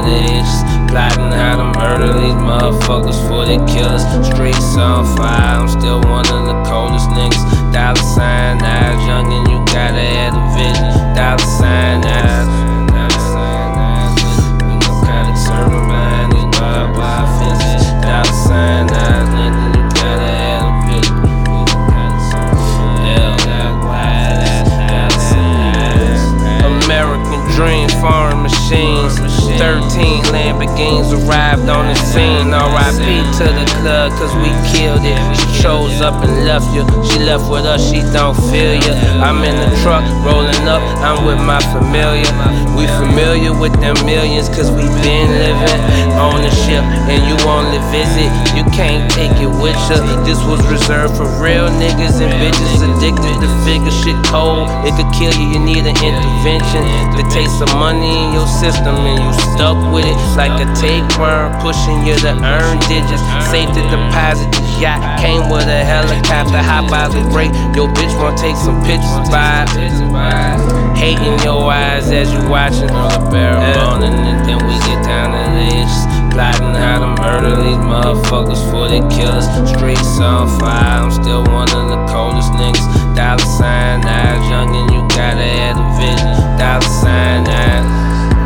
the edges, plotting how to murder these motherfuckers before they kill us. Streets on fire, I'm still one of the coldest niggas. Dollar sign eyes, youngin', you gotta have a vision. Dollar sign eyes, dollar sign eyes. We narcotic serving behind these barbed wire fences. Dollar sign eyes, nigga, you gotta have a vision. American dream, foreign machines. 13 Lamborghinis arrived on the scene. R.I.P. to the club, cause we killed it. She chose up and left you. She left with us, she don't feel ya. I'm in the truck, rolling up, I'm with my familiar. We familiar with them millions, cause we been living on the ship. And you only visit, you can't take it with ya. This was reserved for real niggas and bitches addicted to figure shit cold. It could kill you, you need an intervention. The taste of money in your system and you stuck with it like a tapeworm, pushing you to earn digits. Safe to deposit the yacht, came with a helicopter, hop out the break. Your bitch wanna take some pictures, vibe. Hating your eyes as you watching the barrel rolling, and then we get down to the edges, plotting how to murder these motherfuckers before they kill us. Streets on fire, I'm still one of the coldest niggas. Dollar sign eyes, youngin', you gotta have a vision. Dollar sign eyes.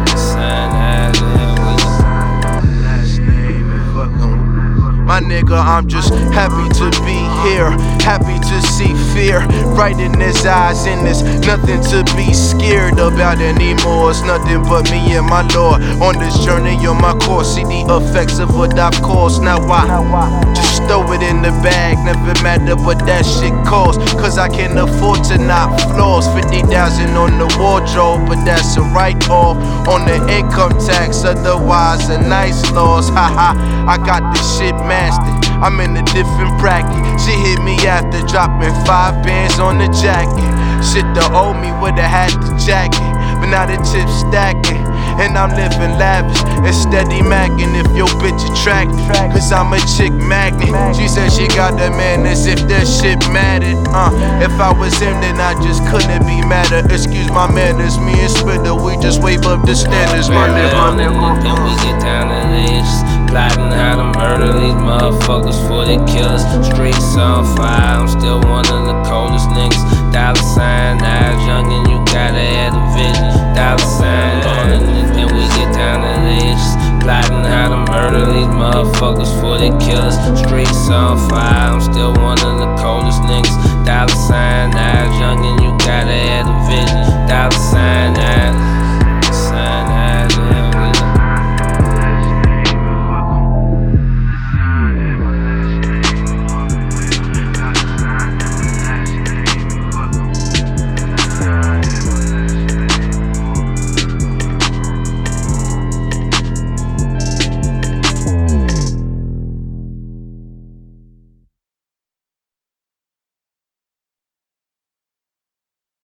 My nigga, I'm just happy to be here, happy to see fear right in his eyes, and there's nothing to be scared about anymore. It's nothing but me and my Lord on this journey on my course. See the effects of what I've caused. Now I just throw it in the bag, never matter what that shit costs, cause I can afford to knock flaws. 50,000 on the wardrobe, but that's a write-off on the income tax, otherwise a nice loss. Haha, I got this shit mastered, I'm in a different bracket. She hit me after dropping 5 bands on the jacket. Shit to owe me would've had the jacket, but now the chips stacking, and I'm living lavish and steady macking. If your bitch attracted, cause I'm a chick magnet. She said she got the man as if that shit mattered. If I was him, then I just couldn't be madder. Excuse my manners, me and Spitter, we just wave up the standards. My nigga. Then we get down to the edges, plotting how to murder these motherfuckers before they kill us. Streets on fire, I'm still one of the coldest niggas. Dollar sign eyes, youngin', you gotta have a vision. Dollar sign eyes, and then we get down to the edges, plotting how to murder these motherfuckers before they kill us. Streets on fire, I'm still one of the coldest niggas. Dollar sign eyes, youngin'.